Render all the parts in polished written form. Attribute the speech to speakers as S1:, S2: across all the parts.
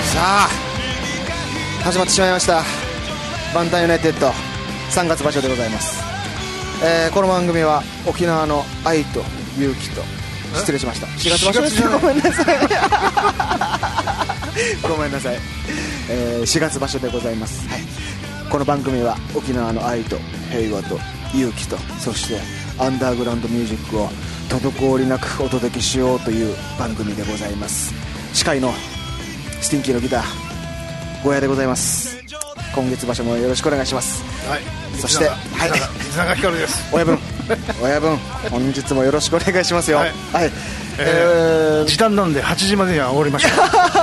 S1: さあ始まってしまいました。バンタンユナイテッド3月場所でございます。この番組は沖縄の愛と勇気と、失礼しました、4月場所です。ごめんなさいごめんなさい、4月場所でございます、はい、この番組は沖縄の愛と平和と勇気と、そしてアンダーグラウンドミュージックを滞りなくお届けしようという番組でございます。司会のスティンキーのギターゴヤでございます。今月場所もよろしくお願いします。
S2: はい、
S1: そして
S2: 水永ひかるです。
S1: 親分本日もよろしくお願いしますよ。はい、はい、
S2: 時短なんで8時までには終わりました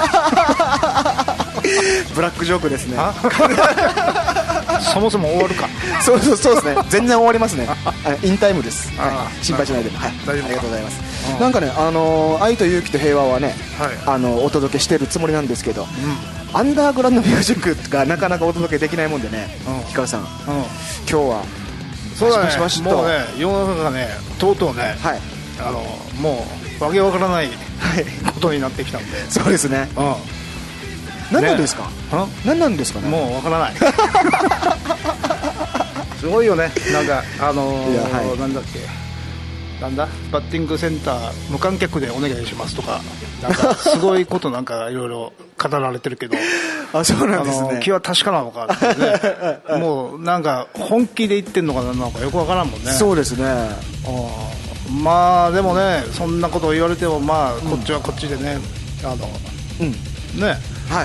S1: ブラックジョークですね
S2: そもそも終わるか
S1: そうですね、全然終わりますねインタイムです、はい、心配しないで、はい、
S2: 大丈夫か。
S1: ありがとうございます。なんかね、愛と勇気と平和はね、はい、お届けしてるつもりなんですけど、アンダーグラウンドミュージックがなかなかお届けできないもんでね、ひかるさん、今日は
S2: そうだね、もうね、世の中がね、とうとうね、はい、もうわけわからないことになってきたんで、
S1: そうですね、何なんですか、何なんですかね、
S2: もうわからないすごいよね、なんかなんだっけ、なんだバッティングセンター無観客でお願いしますとか、なんかすごいことなんかいろいろ語られてるけど
S1: あ、そうなんですね。
S2: 気は確かなのかってねもうなんか本気で言ってんのかなんかよくわからんもんね。
S1: そうですね。
S2: まあでもね、そんなことを言われても、まあこっちはこっちでね、ね、はい、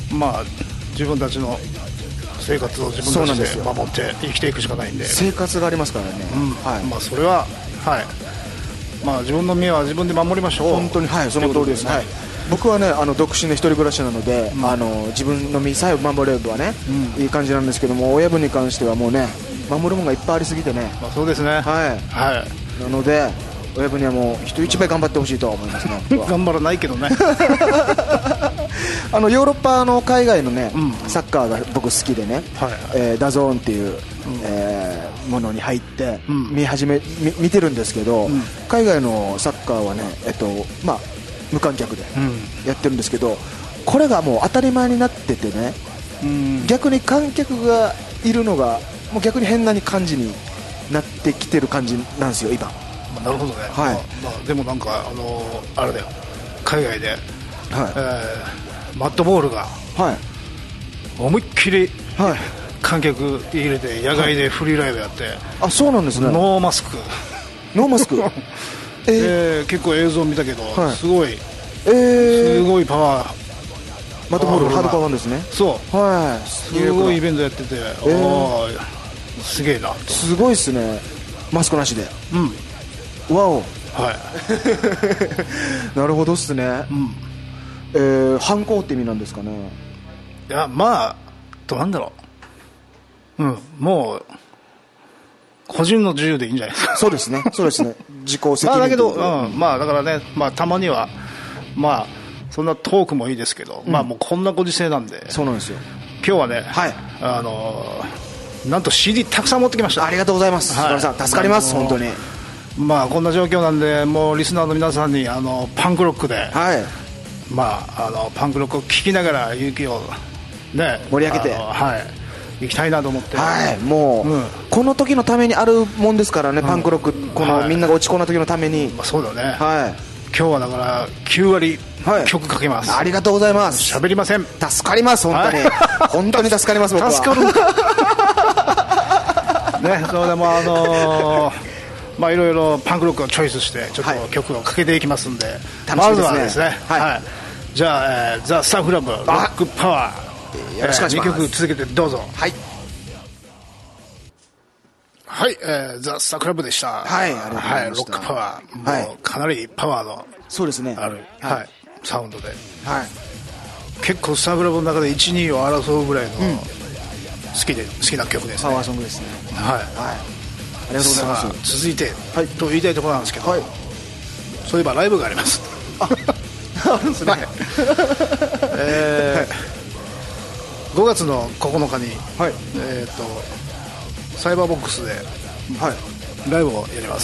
S2: まあ自分たちの生活を自分たちで守って生きていくしかないんで、
S1: 生活がありますからね、
S2: はい、まあそれは、はい、まあ自分の身は自分で守りましょう。
S1: 本当に、はい、その通りですね。はい、僕はね、独身で一人暮らしなので、自分の身さえ守れればね、いい感じなんですけども、親分に関してはもうね、守るものがいっぱいありすぎてね、
S2: まあ、そうですね、はい、はい、
S1: なので親分にはもう人一倍頑張ってほしいと思いますね
S2: 頑張らないけどね
S1: ヨーロッパの海外のね、サッカーが僕好きでね、ダゾーンっていう、ものに入って見てるんですけど、海外のサッカーはね、まあ、無観客でやってるんですけど、これがもう当たり前になっててね、逆に観客がいるのがもう逆に変な感じになってきてる感じなんですよ今。
S2: なるほどね、はい、まあ、でもなんかあれだよ、海外で、はい、マットボールが、はい、思いっきり、はい、観客入れて野外でフリーライブやって、
S1: あ、そうなんですね。
S2: ノーマスク結構映像見たけど、はい、すごい、すごいパワー、
S1: マットボールハードパワーですね。
S2: そう、はい、すごいイベントやってて、すげえなと。
S1: すごいっすね、マスクなしで。わお、はいなるほどっすね。反抗って意味なんですかね。
S2: いや、まあどうなんだろう、もう個人の自由でいいんじゃないですか。
S1: そうですね、そうですね、自己責任。
S2: まあだけど、まあだからね、まあたまにはまあそんなトークもいいですけど、まあもうこんなご時世なんで。
S1: そうなんですよ。
S2: 今日はね、はい、なんと CD たくさん持ってきました。
S1: ありがとうございます、はい、さん助かります、本当に。
S2: まあこんな状況なんで、もうリスナーの皆さんにパンクロックで、はい、まあパンクロックを聴きながら勇気をね、
S1: 盛り上げて、
S2: はい、行きたいなと思って、
S1: はい、もう、この時のためにあるもんですからね、パンクロック、この、みんなが落ち込んだ時のために、
S2: まあ、そうだね、はい、今日はだから9割曲かけます、
S1: ありがとうございます。
S2: 喋りません。
S1: 助かります、本当に、本当に助かります、僕は。
S2: 助かるんかね、それでもまあいろいろパンクロックをチョイスしてちょっと曲をかけていきますんで、まずはですね、はい、じゃあザ・スタッフラブロックパワー、よろしくお願いします。2曲続けてどうぞ。はいはい、ザ・スタッフラブでした。はい、ありがとうございました。ロックパワー、もうかなりパワーの
S1: そうですね、
S2: ある、はい、サウンドで、はい、結構スタッフラブの中で 1,2 を争うぐらいの好きな曲ですね。
S1: パワーソングですね。はい、はい、ありがとうございます。
S2: 続いて、と言いたいところなんですけど、そういえばライブがあります。
S1: あるんですね。
S2: 5月の9日に、サイバーボックスで、ライブをやります。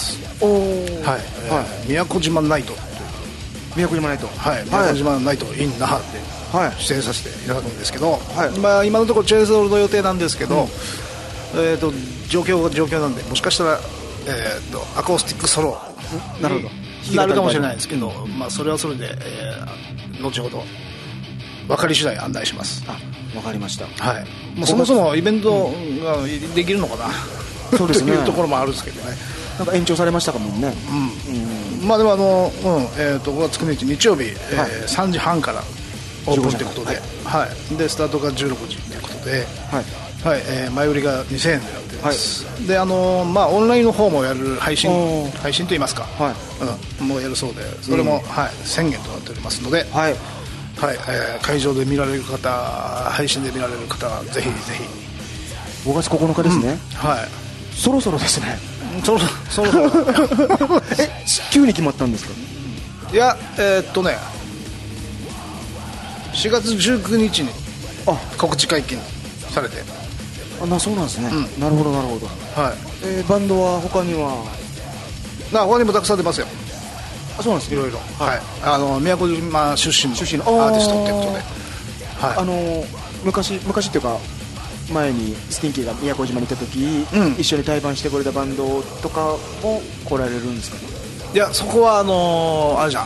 S2: 宮古島ナイト。
S1: 宮古島ナイト。
S2: 宮古島ナイト in 那覇で出演させていただくんですけど、まあ、今のところチェーンソールの予定なんですけど、状況が状況なんで、もしかしたら、アコースティックソロになるかもしれないですけど、まあ、それはそれで、後ほど分かり次第案内します。
S1: わかりました。
S2: はい、もうそもそもイベントができるのかな、そうですね、というところもあるんですけどね。
S1: なんか延長されましたかもね。
S2: まあでも5月9日日曜日、3時半からオープンということで、でスタートが16時ということで、前売りが2000円でなっています。でまあオンラインの方もやる配信といいますか、もうやるそうで、それも1000円となっておりますので。会場で見られる方、配信で見られる方はぜひぜひ。
S1: 5月9日ですね。そろそろですね。そろそろ急に決まったんですか。
S2: いや4月19日に告知解禁されて。
S1: そうなんですね。なるほどなるほど。バンドは他には
S2: 他にもたくさん出ますよ。
S1: そうなんです。
S2: いろいろ。宮古島出身のアーティストということで、昔っていうか前にスティンキーが宮古島にいた時、一緒に対バンしてくれたバンドとかも来られるんですかね。 いや、そこはあれじゃん、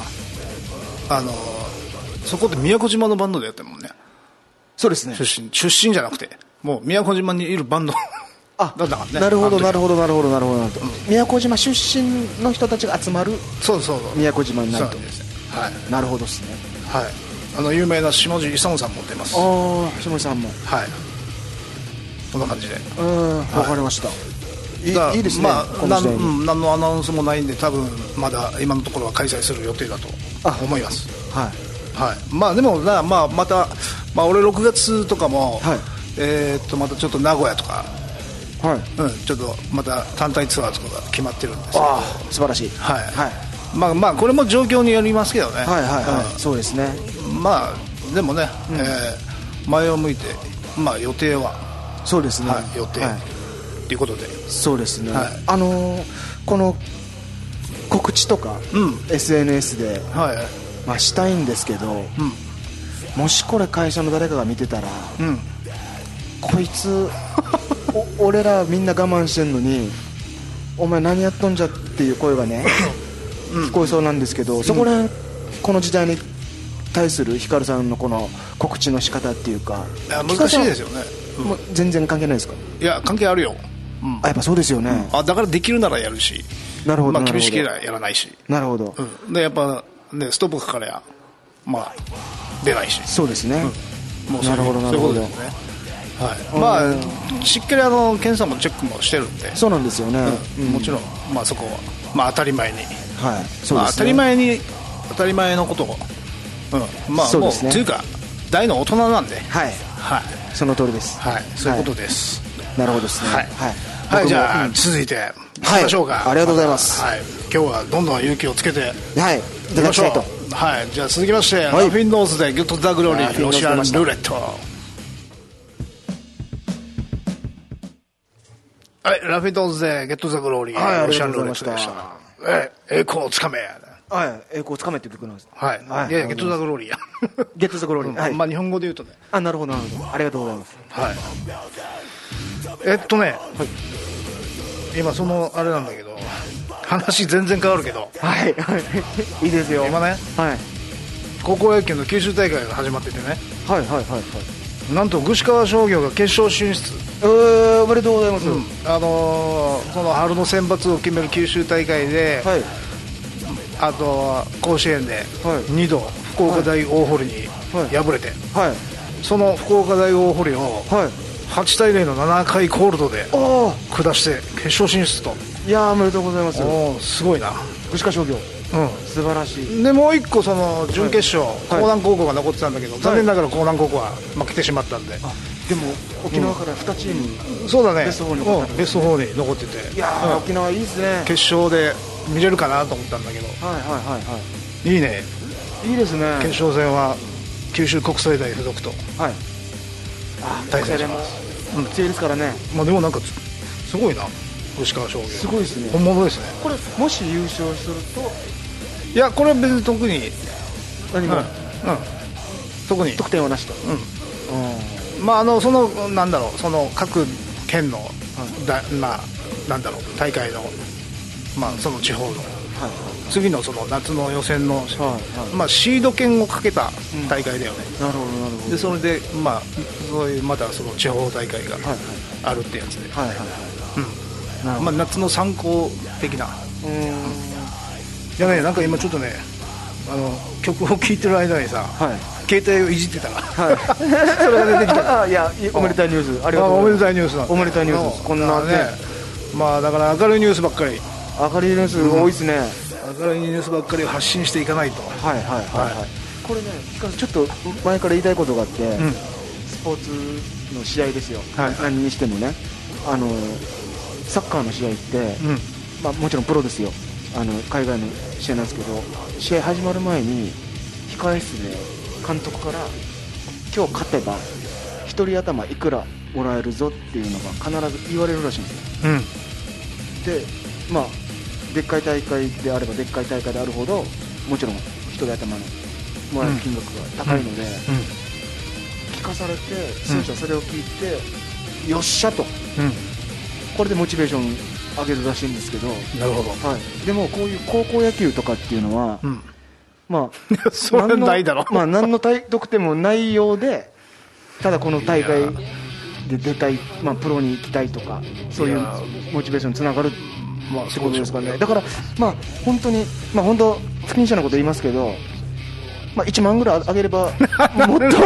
S2: そこで宮古島のバンドでやってるもんね。
S1: そうですね。
S2: 出身じゃなくて、もう宮古島にいるバンドだったからね。
S1: なるほど。宮古島出身の人たちが集まる。そう宮古島になると。なるほどですね。
S2: 有名な下地勇さんも出ます。
S1: 下地さんも。
S2: こんな感じで。
S1: わかりました。いいですね。
S2: まあ何のアナウンスもないんで、多分まだ今のところは開催する予定だと思います。まあでもまた俺6月とかもまたちょっと名古屋とか。ちょっとまた単体ツアーとかが決まってるんですけど。
S1: 素晴らしい。
S2: まあこれも状況によりますけどね。
S1: そうですね。
S2: まあでもね、前を向いて、まあ予定は
S1: そうですね。
S2: 予定ということで。
S1: そうですね。この告知とか SNS でしたいんですけど、もしこれ会社の誰かが見てたら、こいつ俺らみんな我慢してんのにお前何やっとんじゃっていう声がね聞こえそうなんですけど、そこらこの時代に対するヒカルさんのこの告知の仕方っていうか。
S2: 難しいですよね。
S1: もう全然関係ないですか。
S2: いや関係あるよ。
S1: やっぱそうですよね。
S2: だからできるならやるし、
S1: なるほど、
S2: 厳しければやらないし。
S1: なるほど。
S2: でやっぱね、ストップかかれや出ないし。
S1: そうですね。
S2: もうそういうことですね。まあしっかり検査もチェックもしてるんで。
S1: そうなんですよね。
S2: もちろんそこは当たり前に、
S1: 当
S2: たり前のことを、もうというか大の大人なんで。
S1: その通りです。
S2: そういうことです。
S1: なるほどですね。
S2: じゃあ続いていきましょうか。
S1: ありがとうございます。
S2: 今日はどんどん勇気をつけて
S1: いただきたいと。
S2: じゃあ続きまして、ラフィンノーズでゲットザグローリーロシアンルーレット。ラフィンノーズでゲットザグローリーロシアンルーレットでした。栄光をつかめ。
S1: 栄光をつかめっていう曲なんです。
S2: いやゲットザグローリーや。
S1: ゲットザグローリー。
S2: 日本語で言うとね。
S1: なるほどなるほど。ありがとうございます。
S2: 今あれなんだけど、話全然変わるけど。
S1: いいですよ。
S2: 今ね。高校野球の九州大会が始まっててね。なんと串川商業が決勝進出。
S1: おめでとうございます。
S2: その春の選抜を決める九州大会で、あと甲子園で2度福岡大大堀に敗れて、その福岡大大堀を8対0の7回コールドで下して決勝進出と。
S1: いやおめでとうございます。
S2: すごいな、
S1: 串川商業。素晴らしい。
S2: でもう一個その準決勝、興南高校が残ってたんだけど、残念ながら興南高校は負けてしまったんで。
S1: でも沖縄から2チーム、
S2: そうだね、
S1: ベスト4
S2: に残ってて。
S1: いや沖縄いいですね。
S2: 決勝で見れるかなと思ったんだけど。いいね。
S1: いいですね。
S2: 決勝戦は九州国際大付属と対戦します。
S1: 強いですからね。
S2: でもなんかすごいな、串川商業。
S1: すごいですね。
S2: 本物ですね。
S1: これもし優勝すると。
S2: いやこれは別に特に
S1: 何が
S2: 特に
S1: 得点はなしと。
S2: まあそのなんだろう、その各県の、まあなんだろう、大会の、まあその地方の、次のその夏の予選の、まあシード権をかけた大会だよね。
S1: なるほどなるほど。
S2: でそれでまあそういうまたその地方大会があるってやつで、まあ夏の参考的な。いやね、なんか今ちょっとね、曲を聴いてる間にさ、携帯をいじってたら、それが出てきた。
S1: いや、おめでたいニュース、ありがとう
S2: おめ
S1: ございます。
S2: でたいニュースなんだ。
S1: おめでたいニュース、こんなね、
S2: まあだから明るいニュースばっかり、
S1: 明るいニュース多いですね。
S2: 明るいニュースばっかり発信していかないと。
S1: これね、ちょっと前から言いたいことがあって、スポーツの試合ですよ、何にしてもね、サッカーの試合って、まあもちろんプロですよ、海外の試合なんですけど、試合始まる前に控え室で監督から今日勝てば1人頭いくらもらえるぞっていうのが必ず言われるらしいんですよ。で、まあでっかい大会であればでっかい大会であるほどもちろん1人頭のもらえる金額が高いので、聞かされて選手はそれを聞いて、よっしゃと、これでモチベーション上げるらしいんですけど。
S2: なるほど。
S1: でもこういう高校野球とかっていうのは、まあ
S2: それはないだろ。
S1: まあ何の得点もないようで、ただこの大会で出たい、まあプロに行きたいとか、そういうモチベーションにつながるってことですかね。だからまあ本当に、まあ本当不謹慎なこと言いますけど、まあ1万ぐらい上げればもっと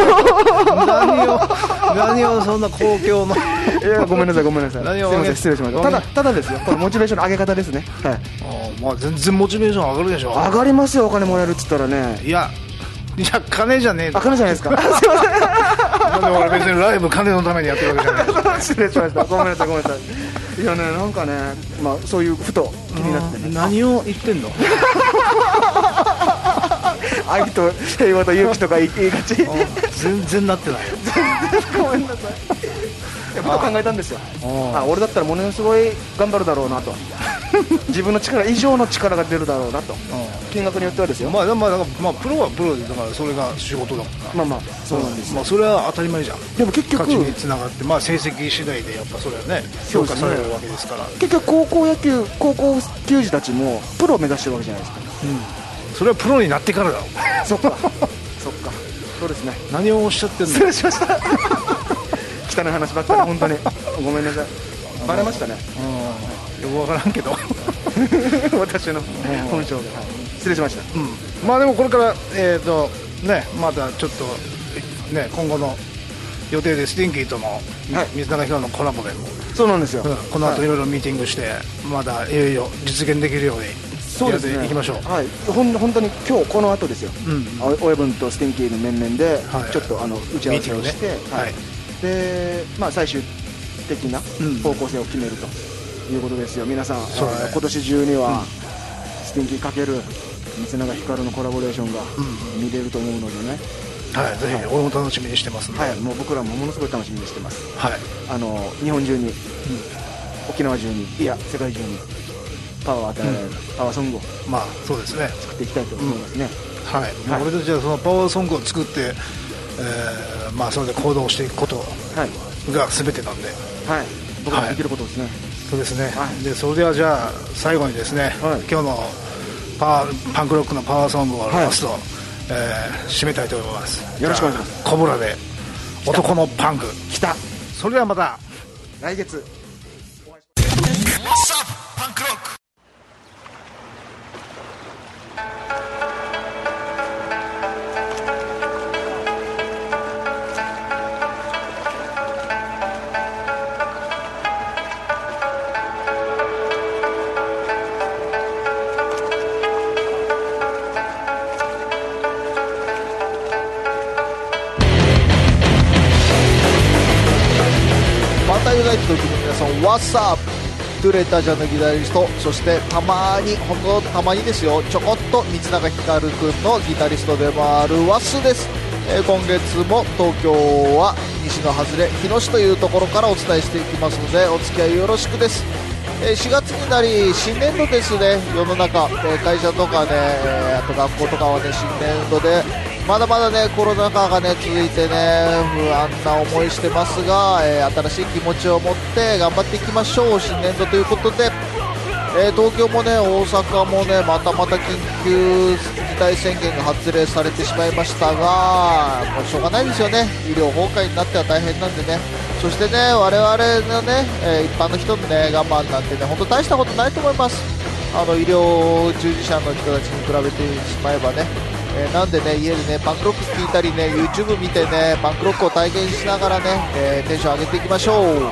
S2: 何をそんな公共の
S1: いや、ごめんなさいすみません、失礼しました。ただですよ、このモチベーションの上げ方ですね。
S2: まあ全然モチベーション上がるでしょ。
S1: 上がりますよ、お金もらえるっつったらね。
S2: いや金じゃねえ。
S1: 金じゃないですか。すいません。
S2: 俺別にライブ金のためにやってるわけじゃない。
S1: 失礼しました。ごめんなさい。いやね、なんかね、まあそういうふと気になってね。
S2: 何を言ってんの？
S1: 愛と平和と勇気とか言いがち。
S2: 全然なってない。
S1: ごめんなさい。ふと考えたんですよ。俺だったらものすごい頑張るだろうなと。自分の力以上の力が出るだろうなと。金額によってはですよ。
S2: まあプロはプロで、だからそれが仕事だもんな。
S1: まあそうなんです。
S2: まあそれは当たり前じゃん。
S1: でも結局
S2: 勝ちにつながって、まあ成績次第でやっぱそれはね評価されるわけですから。
S1: 結局高校球児たちもプロを目指してるわけじゃないですか。
S2: それはプロになってからだろ。
S1: そっかそうですね。
S2: 何をおっしゃってんの。
S1: 失礼しました。汚い話ばっかり本当にごめんなさい。バレましたね。
S2: よくわからんけど
S1: 私の本性が。失礼しました。
S2: まあでもこれからね、またちょっとね、今後の予定でスティンキーとの水永宏のコラボでも、
S1: そうなんですよ。
S2: この後いろいろミーティングしてまだいよいよ実現できるようにやっていきましょう。
S1: 本当に今日この後ですよ。親分とスティンキーの面々でちょっと打ち合わせをして、でまあ最終的な方向性を決めるということですよ。皆さん今年中にはスティンキー×三永光のコラボレーションが見れると思うのでね。
S2: ぜひ俺も楽しみにしてますので。
S1: もう僕らもものすごい楽しみにしてます。日本中に、沖縄中に、いや世界中にパワーを与えられるパワーソングを
S2: そうですね、
S1: 作っていきたいと思いますね。
S2: 俺たちはそのパワーソングを作って、それで行動していくことが全てなんで、
S1: 僕らできることですね。
S2: そうですね。でそれではじゃあ最後にですね、今日のパンクロックのパワーソングをラスト、締めたいと思います。
S1: よろしくお願いします。
S2: コブラで男のパンク。
S1: 来た。
S2: それではまた
S1: 来月。
S2: パンクロック。
S3: ユナイテッドの皆さん、What's up? トゥレタジャのギタリスト、そしてたまに、ほんとたまにですよ、ちょこっと三永光君のギタリストでもあるワスです。今月も東京は西の外れ日野市というところからお伝えしていきますので、お付き合いよろしくです。4月になり新年度ですね。世の中、会社とかね、あと学校とかはね、新年度でまだまだねコロナ禍がね続いてね不安な思いしてますが、新しい気持ちを持って頑張っていきましょう。新年度ということで、東京もね大阪もねまた緊急事態宣言が発令されてしまいましたが、もうしょうがないですよね。医療崩壊になっては大変なんでね。そしてね我々のね、一般の人のね我慢なんてね本当大したことないと思います。医療従事者の人たちに比べてしまえばね、なんでね家でねパンクロック聴いたりね YouTube 見てねパンクロックを体験しながらね、テンション上げていきましょう。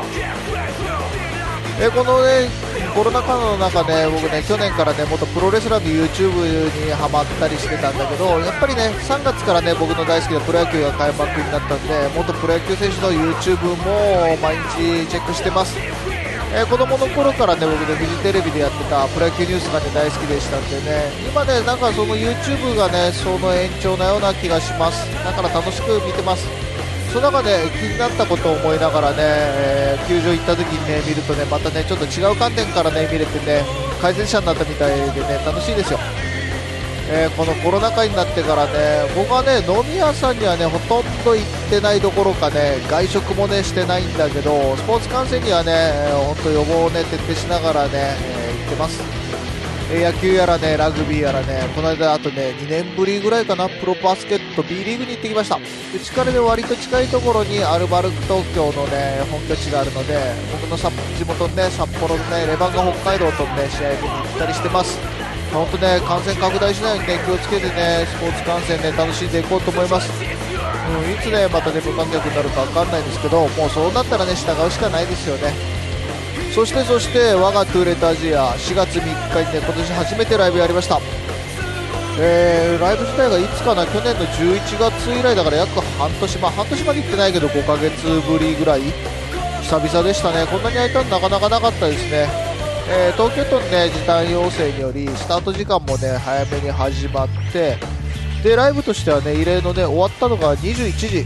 S3: このねコロナ禍の中ね僕ね去年からね元プロレスラーの YouTube にハマったりしてたんだけど、やっぱりね3月からね僕の大好きなプロ野球が開幕になったんで元プロ野球選手の YouTube も毎日チェックしてます。子供の頃からね僕ねフジテレビでやってたプロ野球ニュースがね大好きでしたんでね、今ねなんかその YouTube がねその延長なような気がします。だから楽しく見てます。その中で気になったことを思いながらね、球場行った時にね見るとねまたねちょっと違う観点からね見れてね解説者になったみたいでね楽しいですよ。このコロナ禍になってからね僕はね飲み屋さんにはねほとんど行ってないどころかね外食もねしてないんだけど、スポーツ観戦にはね本当予防をね徹底しながらね、行ってます。野球やらねラグビーやらね、この間あとね2年ぶりぐらいかなプロバスケット B リーグに行ってきました。うちからね割と近いところにアルバルク東京のね本拠地があるので、僕の地元のね札幌のねレバンガ北海道とね試合見に行ったりしてます。本当ね感染拡大しないようにね気をつけてねスポーツ観戦ね楽しんでいこうと思います。いつねまたね無観客になるか分かんないですけど、もうそうなったらね従うしかないですよね。そして我がトゥーレットアジア4月3日にね今年初めてライブやりました。ライブ自体がいつかな、去年の11月以来だから約半年、半年まで行ってないけど5ヶ月ぶりぐらい久々でしたね。こんなに空いたのなかなかなかったですね。東京都のね時短要請によりスタート時間もね早めに始まって、でライブとしてはね異例のね終わったのが21時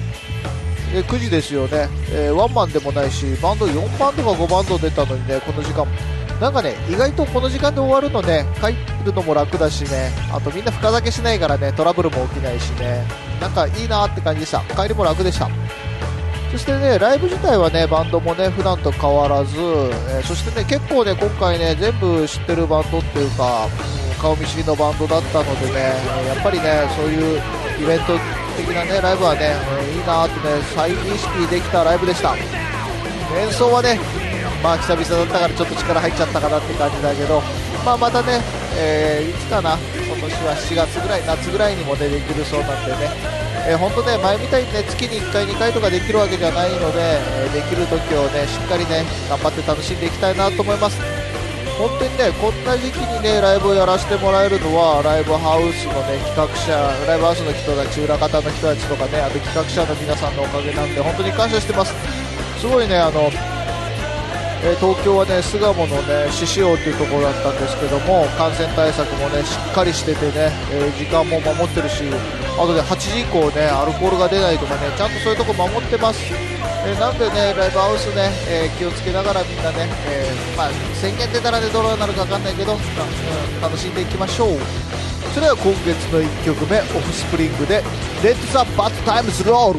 S3: 9時ですよね。ワンマンでもないしバンド4バンドか5バンド出たのにねこの時間なんかね意外とこの時間で終わるのね帰るのも楽だしね、あとみんな深酒しないからねトラブルも起きないしね、なんかいいなって感じでした。帰りも楽でした。そしてねライブ自体はねバンドもね普段と変わらず、そしてね結構ね今回ね全部知ってるバンドっていうか、顔見知りのバンドだったのでねやっぱりねそういうイベント的なねライブはね、いいなってね再認識できたライブでした。演奏はね久々だったからちょっと力入っちゃったかなって感じだけど、またね、いつかな今年は7月ぐらい夏ぐらいにもねできるそうなんでね、本当ね前みたいにね月に1回2回とかできるわけじゃないので、できる時をねしっかりね頑張って楽しんでいきたいなと思います。本当にねこんな時期にねライブをやらせてもらえるのはライブハウスのね企画者、ライブハウスの人たち、裏方の人たちとかね、あと企画者の皆さんのおかげなんで本当に感謝してます。すごいね東京はね巣鴨のね獅子王っていうところだったんですけども、感染対策もねしっかりしててね、時間も守ってるし、あとで8時以降ねアルコールが出ないとかねちゃんとそういうとこ守ってます。なんでねライブハウスね、気をつけながらみんなね、宣言出たらねどうなるか分かんないけど、楽しんでいきましょう。それでは今月の1曲目、オフスプリングで Let the Bad Times Roll。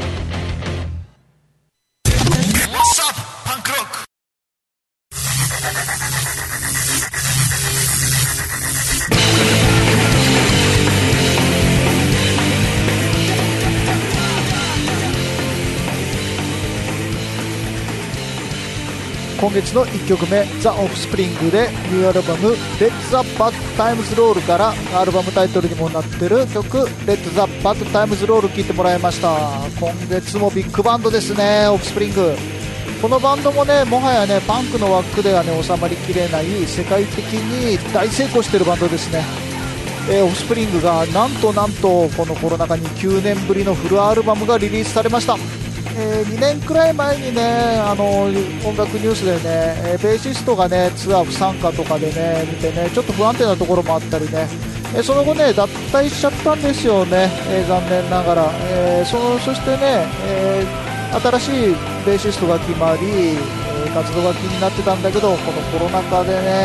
S3: 今月の1曲目、ザ・オフスプリングでニューアルバム Let the Bad Times Roll からアルバムタイトルにもなってる曲 Let the Bad Times Roll 聴いてもらいました。今月もビッグバンドですね、オフスプリング。このバンドもねもはやねパンクの枠ではね収まりきれない世界的に大成功してるバンドですね。オフスプリングがなんとこのコロナ禍に9年ぶりのフルアルバムがリリースされました。2年くらい前にね音楽ニュースでね、ベーシストがねツアー不参加とかでね見てねちょっと不安定なところもあったりね、その後ね脱退しちゃったんですよね、残念ながら、そしてね、新しいベーシストが決まり、活動が気になってたんだけどこのコロナ禍でね、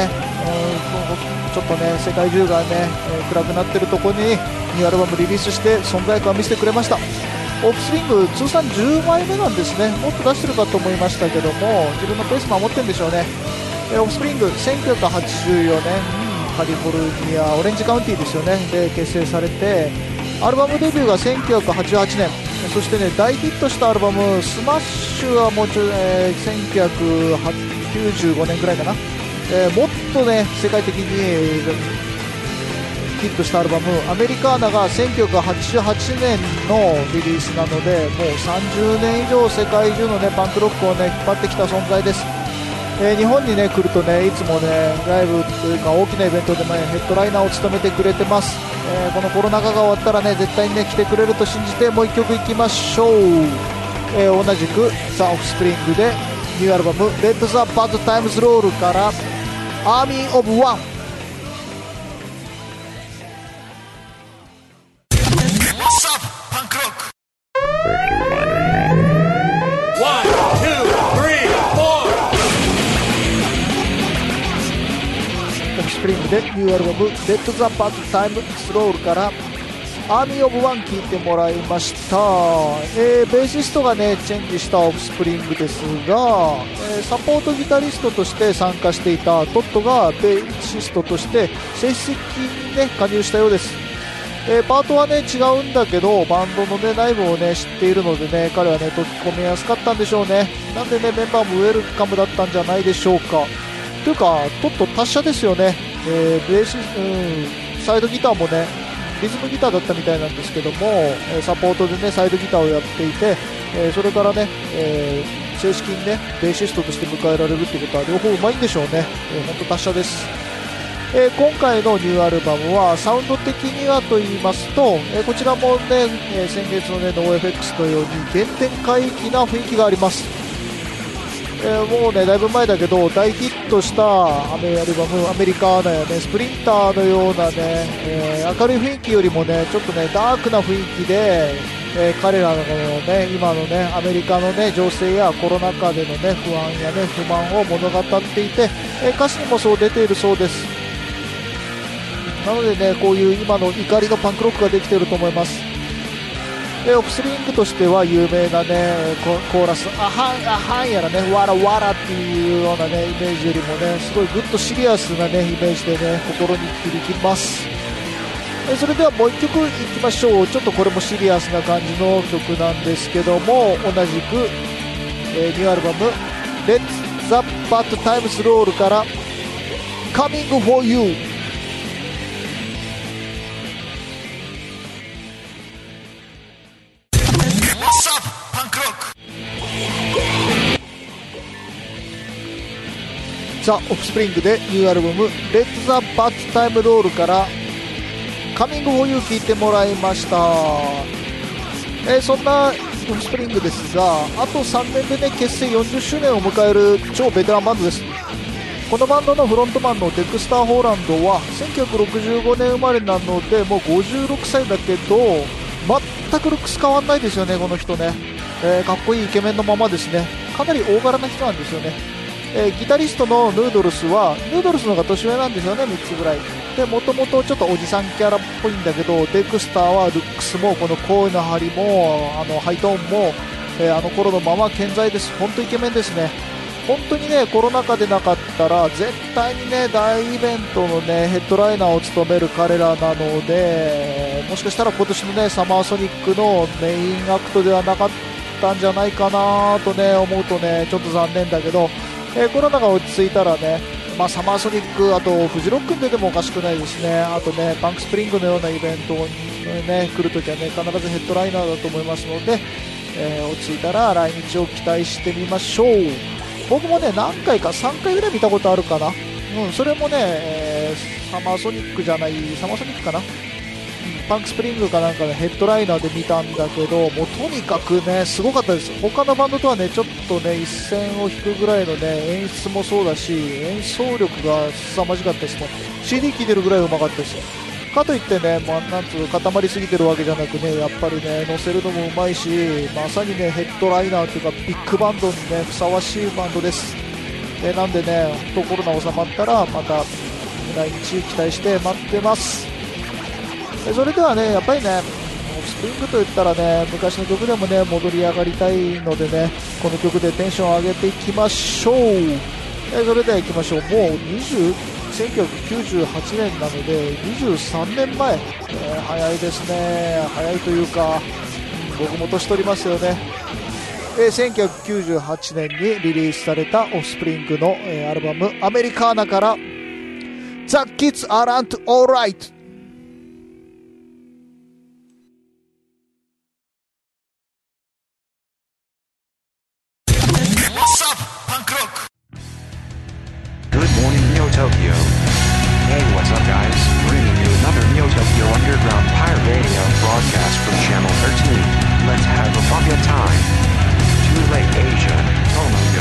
S3: ちょっとね世界中がね、暗くなってるところにニューアルバムリリースして存在感を見せてくれました。オフスプリング通算10枚目なんですね。もっと出してるかと思いましたけども、自分のペース守ってるんでしょうね。オフスプリング1984年カリフォルニアオレンジカウンティですよねで結成されて、アルバムデビューが1988年、そしてね大ヒットしたアルバムスマッシュはもうちょい、1995年ぐらいかな、もっとね世界的にヒットしたアルバムアメリカーナが1988年のリリースなので、もう30年以上世界中のねパンクロックをね引っ張ってきた存在です。日本にね来るとねいつもねライブというか大きなイベントでも、ね、ヘッドライナーを務めてくれてます。このコロナ禍が終わったらね絶対にね来てくれると信じてもう1曲いきましょう。同じくザ・オフスプリングでニューアルバム Let the Bad Times Roll からArmy of One。スプリングでニューアルバム Let the Bad Times Roll からArmy of One 聴いてもらいました。ベーシストがねチェンジしたオフスプリングですが、サポートギタリストとして参加していたトットがベーシストとして正式にね加入したようです。パートはね違うんだけどバンドのね内部をね知っているのでね彼はね溶き込めやすかったんでしょうね。なんでねメンバーもウェルカムだったんじゃないでしょうか。というかトット達者ですよね。ベーシサイドギターもねリズムギターだったみたいなんですけども、サポートでねサイドギターをやっていて、それからね、正式にねベーシストとして迎えられるってことは両方うまいんでしょうね。本当達者です。今回のニューアルバムはサウンド的にはと言いますと、こちらもね、先月のね NoFX のように原点回帰な雰囲気があります。もうねだいぶ前だけど大ヒットしたアルバムアメリカーナやねスプリンターのようなね、明るい雰囲気よりもねちょっとねダークな雰囲気で、彼らのね今のねアメリカのね情勢やコロナ禍でのね不安やね不満を物語っていて、歌詞にもそう出ているそうです。なのでねこういう今の怒りのパンクロックができていると思います。オフスリングとしては有名なねコーラスアハンアハンやらねワラワラっていうようなねイメージよりもねすごいグッとシリアスなねイメージでね心に響きます。それではもう1曲いきましょう。ちょっとこれもシリアスな感じの曲なんですけども、同じく、ニューアルバム Let the Bad Times Roll から Coming for You。ザ・オフスプリングでニューアルバム Let the Bad Time Roll からカミングフォーユー聞いてもらいました。そんなオフスプリングですが、あと3年でね結成40周年を迎える超ベテランバンドです。このバンドのフロントマンのデクスター・ホーランドは1965年生まれなのでもう56歳だけど全くルックス変わんないですよねこの人ね。かっこいいイケメンのままですね。かなり大柄な人なんですよね。ギタリストのヌードルスはヌードルスの方が年上なんですよね。3つぐらいでもともとちょっとおじさんキャラっぽいんだけど、デクスターはルックスもこの声の張りもハイトーンも、あの頃のまま健在です。本当イケメンですね。本当にねコロナ禍でなかったら絶対にね大イベントのねヘッドライナーを務める彼らなので、もしかしたら今年のねサマーソニックのメインアクトではなかったんじゃないかなとね思うとねちょっと残念だけど、コロナが落ち着いたらね、サマーソニックあとフジロックに出てもおかしくないですね。あとねパンクスプリングのようなイベントに、ね、来るときはね必ずヘッドライナーだと思いますので、落ち着いたら来日を期待してみましょう。僕もね何回か3回ぐらい見たことあるかな。それもね、サマーソニックじゃないサマーソニックかな、パンクスプリングかなんかのヘッドライナーで見たんだけど、もうとにかくねすごかったです。他のバンドとはねちょっとね一線を引くぐらいのね演出もそうだし演奏力が凄まじかったですね。 CD 聴いてるぐらいうまかったですよ。かといってね、なんつう固まりすぎてるわけじゃなくね、やっぱりね乗せるのもうまいし、まさにねヘッドライナーというかビッグバンドにねふさわしいバンドです。なんでねコロナ収まったらまた来日期待して待ってます。それではね、やっぱりね、スプリングといったらね、昔の曲でもね、戻り上がりたいのでね、この曲でテンションを上げていきましょう。それでは行きましょう。もう1998年なので23年前、早いですね。早いというか、僕も年取りますよね。1998年にリリースされたオフスプリングの、アルバムアメリカーナから The Kids Aren't Alright。
S4: Good morning, Neo Tokyo. Hey, what's up, guys? Bringing you another Neo Tokyo Underground Pirate Radio broadcast from Channel 13. Let's have a funky time. Too late, Asia. Tomoyo.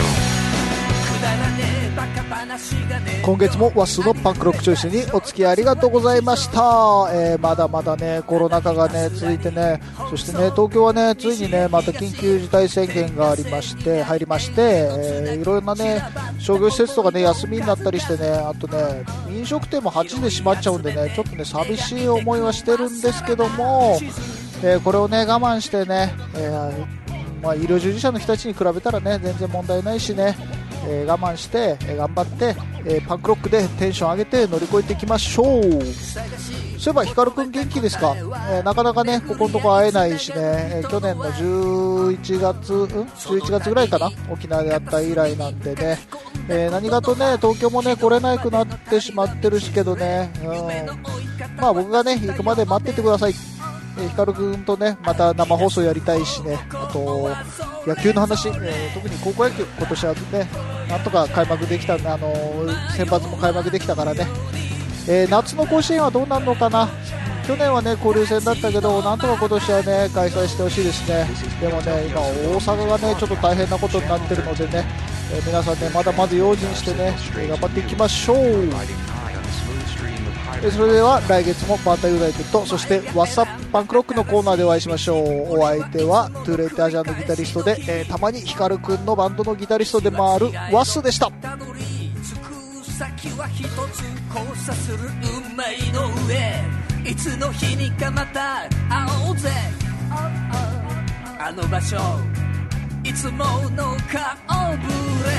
S3: 今月もワスのパンクロックチョイスにお付き合いありがとうございました。まだまだね、コロナ禍がね続いてね、そしてね、東京はねついにねまた緊急事態宣言が入りまして、いろんなね商業施設とかね休みになったりしてね、あとね飲食店も8時で閉まっちゃうんでね、ちょっとね寂しい思いはしてるんですけども、これをね我慢してね、医療従事者の人たちに比べたらね全然問題ないしね、我慢して、頑張って、パンクロックでテンション上げて乗り越えていきましょう。そういえばヒカルくん元気ですか？なかなかねここのとこ会えないしね、去年の11月ぐらいかな、沖縄でやった以来なんでね、何かとね東京もね来れなくなってしまってるしけどね、まあ僕がね行くまで待っててください。ヒカルくんとねまた生放送やりたいしね、あと野球の話、特に高校野球今年はねなんとか開幕できたんで、選抜も開幕できたからね、夏の甲子園はどうなるのかな。去年はね交流戦だったけど、なんとか今年はね開催してほしいですね。でもね今大阪がねちょっと大変なことになってるのでね、皆さんねまだまだ用心してね、頑張っていきましょう。それでは来月もバータユナイテッド、そしてワッサップパンクロックのコーナーでお会いしましょう。お相手はトゥーレイトアジアのギタリストで、たまにヒカルくんのバンドのギタリストでもあるワッスでした。先は一つ交差する運命の上、いつの日にかまた会おうぜ、あの場所いつもの顔ぶれ